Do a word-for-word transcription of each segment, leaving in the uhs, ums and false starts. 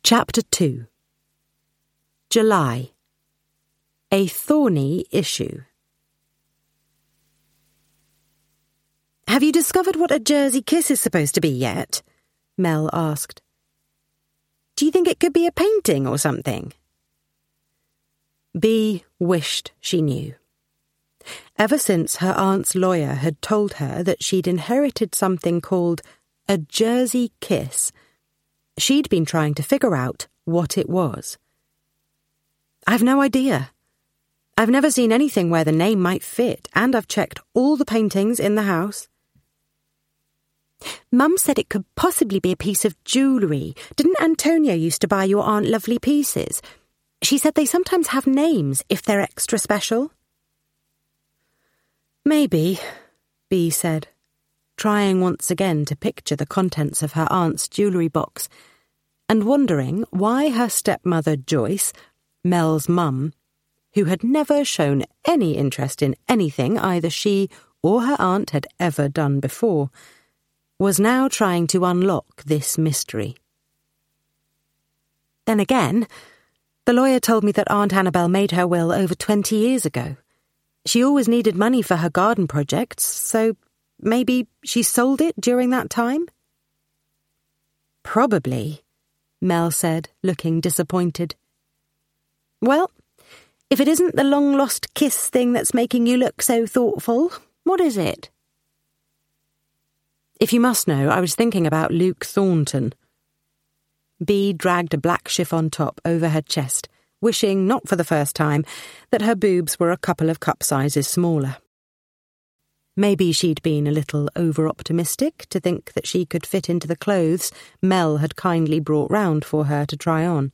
Chapter two. July. A thorny issue. "Have you discovered what a Jersey kiss is supposed to be yet?" Mel asked. "Do you think it could be a painting or something?" Bea wished she knew. Ever since her aunt's lawyer had told her that she'd inherited something called a Jersey kiss, she'd been trying to figure out what it was. "I've no idea. I've never seen anything where the name might fit, and I've checked all the paintings in the house." "Mum said it could possibly be a piece of jewellery. Didn't Antonia used to buy your aunt lovely pieces? She said they sometimes have names if they're extra special." "Maybe," Bea said, trying once again to picture the contents of her aunt's jewellery box, and wondering why her stepmother Joyce, Mel's mum, who had never shown any interest in anything either she or her aunt had ever done before, was now trying to unlock this mystery. Then again, the lawyer told me that Aunt Annabel made her will over twenty years ago. She always needed money for her garden projects, so maybe she sold it during that time? "Probably," Mel said, looking disappointed. "Well, if it isn't the long-lost kiss thing that's making you look so thoughtful, what is it?" "If you must know, I was thinking about Luke Thornton." Bea dragged a black chiffon top over her chest, wishing, not for the first time, that her boobs were a couple of cup sizes smaller. Maybe she'd been a little over-optimistic to think that she could fit into the clothes Mel had kindly brought round for her to try on.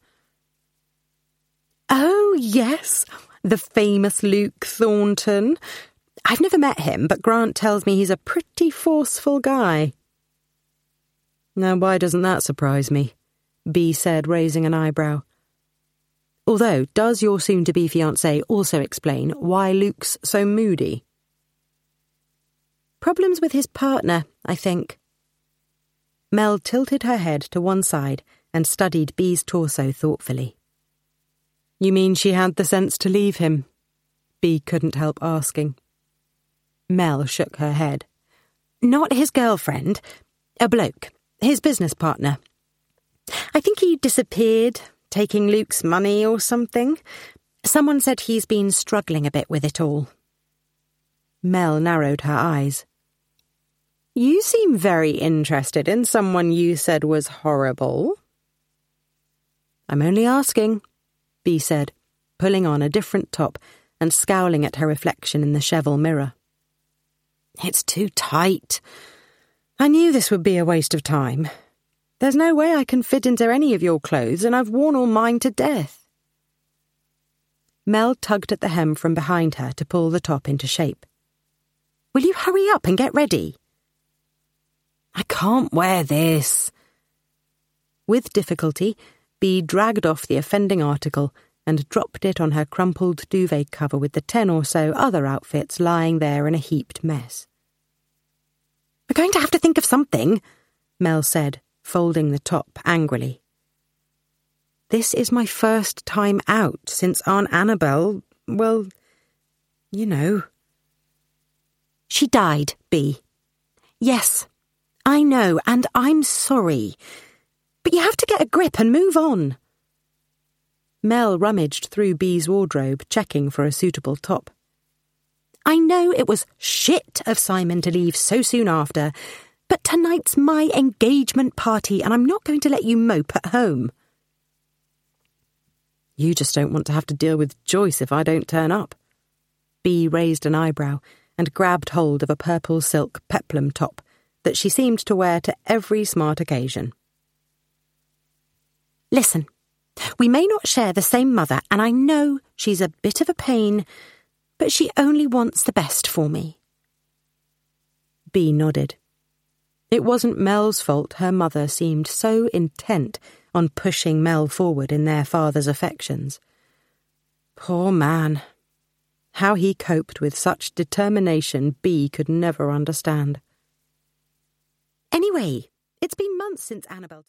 "Oh, yes, the famous Luke Thornton. I've never met him, but Grant tells me he's a pretty forceful guy." "Now, why doesn't that surprise me?" Bea said, raising an eyebrow. "Although, does your soon-to-be fiancé also explain why Luke's so moody?" "Problems with his partner, I think." Mel tilted her head to one side and studied Bea's torso thoughtfully. "You mean she had the sense to leave him?" Bea couldn't help asking. Mel shook her head. "Not his girlfriend. A bloke. His business partner. I think he disappeared, taking Luke's money or something. Someone said he's been struggling a bit with it all." Mel narrowed her eyes. "You seem very interested in someone you said was horrible." "I'm only asking," Bea said, pulling on a different top and scowling at her reflection in the cheval mirror. "It's too tight. I knew this would be a waste of time. There's no way I can fit into any of your clothes, and I've worn all mine to death." Mel tugged at the hem from behind her to pull the top into shape. "Will you hurry up and get ready?" "I can't wear this." With difficulty, Bea dragged off the offending article and dropped it on her crumpled duvet cover with the ten or so other outfits lying there in a heaped mess. "We're going to have to think of something," Mel said, folding the top angrily. "This is my first time out since Aunt Annabel, well, you know." "She died, Bea. Yes, I know, and I'm sorry. But you have to get a grip and move on." Mel rummaged through Bea's wardrobe, checking for a suitable top. "I know it was shit of Simon to leave so soon after, but tonight's my engagement party, and I'm not going to let you mope at home." "You just don't want to have to deal with Joyce if I don't turn up." Bea raised an eyebrow and grabbed hold of a purple silk peplum top that she seemed to wear to every smart occasion. "Listen, we may not share the same mother, and I know she's a bit of a pain, but she only wants the best for me." Bea nodded. It wasn't Mel's fault her mother seemed so intent on pushing Mel forward in their father's affections. Poor man. How he coped with such determination Bea could never understand. "Anyway, it's been months since Annabel..."